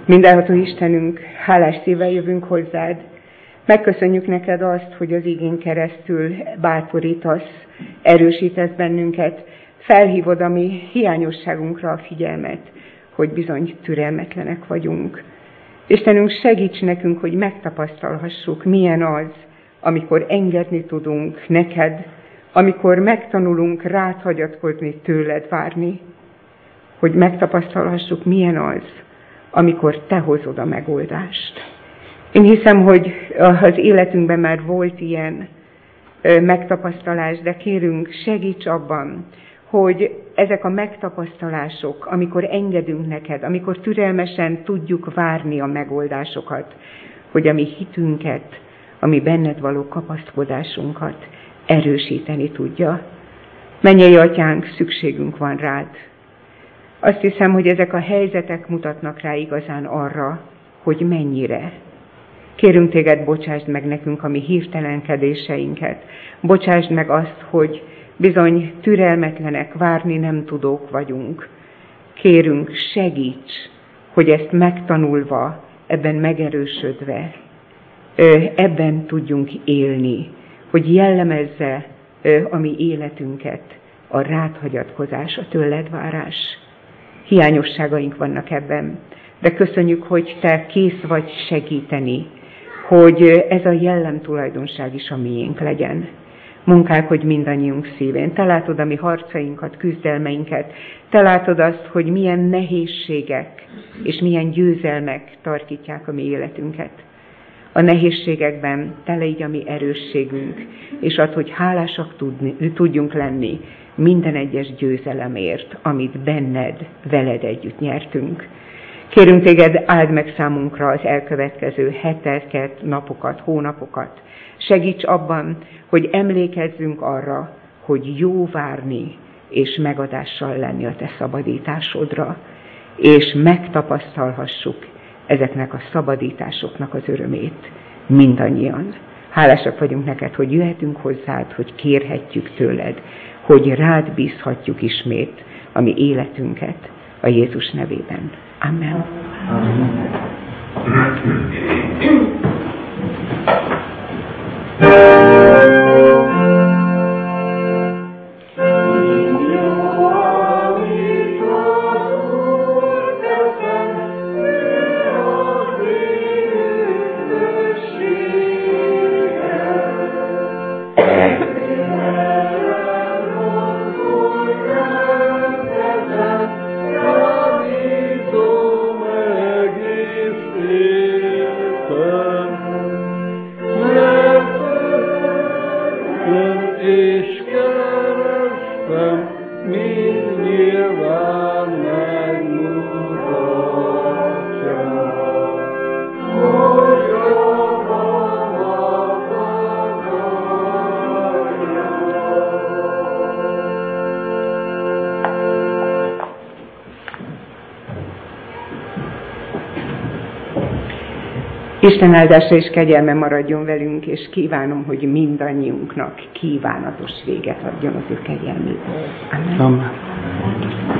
Mindenható Istenünk, hálás szívvel jövünk hozzád. Megköszönjük neked azt, hogy az igén keresztül bátorítasz, erősítesz bennünket, felhívod a mi hiányosságunkra a figyelmet, hogy bizony türelmetlenek vagyunk. Istenünk, segíts nekünk, hogy megtapasztalhassuk, milyen az, amikor engedni tudunk neked, amikor megtanulunk rád hagyatkozni, tőled várni, hogy megtapasztalhassuk, milyen az, amikor te hozod a megoldást. Én hiszem, hogy az életünkben már volt ilyen megtapasztalás, de kérünk, segíts abban, hogy ezek a megtapasztalások, amikor engedünk neked, amikor türelmesen tudjuk várni a megoldásokat, hogy a mi hitünket, a mi benned való kapaszkodásunkat erősíteni tudja. Mennyei Atyánk, szükségünk van rád. Azt hiszem, hogy ezek a helyzetek mutatnak rá igazán arra, hogy mennyire. Kérünk téged, bocsásd meg nekünk a mi hirtelenkedéseinket. Bocsásd meg azt, hogy bizony türelmetlenek, várni nem tudók vagyunk. Kérünk, segíts, hogy ezt megtanulva, ebben megerősödve, ebben tudjunk élni, hogy jellemezze a mi életünket a rád hagyatkozás, a tőled várás. Hiányosságaink vannak ebben, de köszönjük, hogy te kész vagy segíteni, hogy ez a jellem tulajdonság is a miénk legyen. Munkálkodj mindannyiunk szívén. Te látod a mi harcainkat, küzdelmeinket. Te látod azt, hogy milyen nehézségek és milyen győzelmek tarkítják a mi életünket. A nehézségekben te légy a mi erősségünk, és add, hogy hálásak tudni, tudjunk lenni minden egyes győzelemért, amit benned, veled együtt nyertünk. Kérünk téged, áld meg számunkra az elkövetkező heteket, napokat, hónapokat. Segíts abban, hogy emlékezzünk arra, hogy jó várni és megadással lenni a te szabadításodra, és megtapasztalhassuk ezeknek a szabadításoknak az örömét mindannyian. Hálásak vagyunk neked, hogy jöhetünk hozzád, hogy kérhetjük tőled, hogy rád bízhatjuk ismét a mi életünket a Jézus nevében. Amen. Amen. Isten áldása és kegyelme maradjon velünk, és kívánom, hogy mindannyiunknak kívánatos véget adjon az ő kegyelméből. Amen. Amen.